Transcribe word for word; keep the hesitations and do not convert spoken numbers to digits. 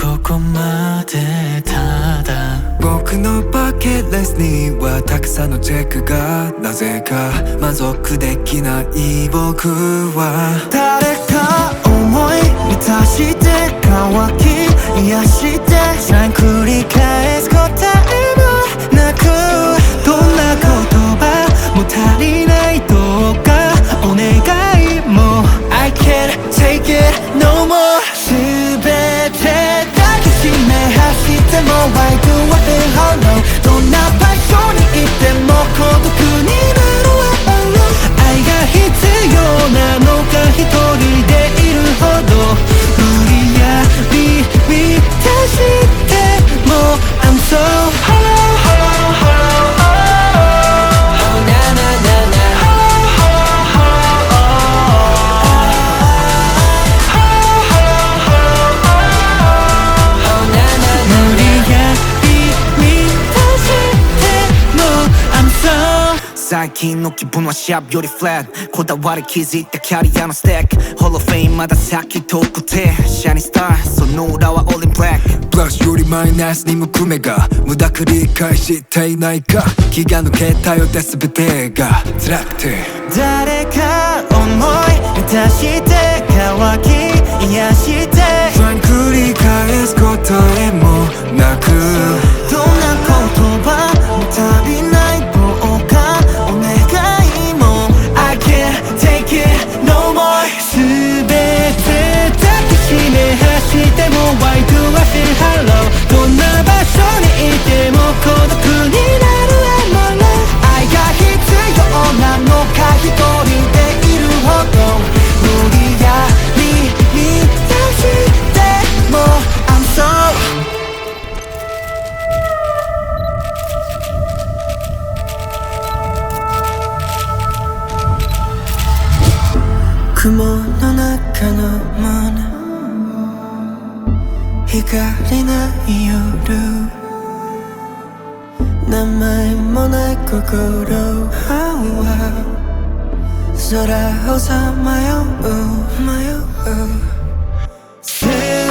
ここまでただ僕のバケットリストにはたくさんのチェックがなぜか満足できない僕は誰か思い満たして乾き癒してさん繰り返す答えもなくどんな言葉も足りないどうかお願いも I can't take it no more 全て抱きしめ走っても Why do I feel hollow どんな場所にいても孤独になるわ愛が必要なのか一人でいるほど無理やり満たしても I'm so hollow hollow hollow oh na na na na hollow hollow hollow oh hollow hollow hollow oh na na na 無理やり満たしても I'm so最近の気分はシャープよりフラットこだわり気づいたキャリアのステックホロフェインまだ先遠くてシャイニースターその裏はオールインブラックプラスよりマイナスに向く目が無駄繰り返していないか気が抜けたようで全てが辛くて誰か思い満たして乾き癒して不安繰り返す答えもなくどんな言葉も足りないどうかお願いも I can't take it no more 全て抱きしめ走っても Why do I feel hollow どんな場所にいても孤独になる Am I right 愛が必要なのか一人でいるほど無理やり満たしても I'm so雲の中のもの光ない夜名前もない心空をさまよう迷う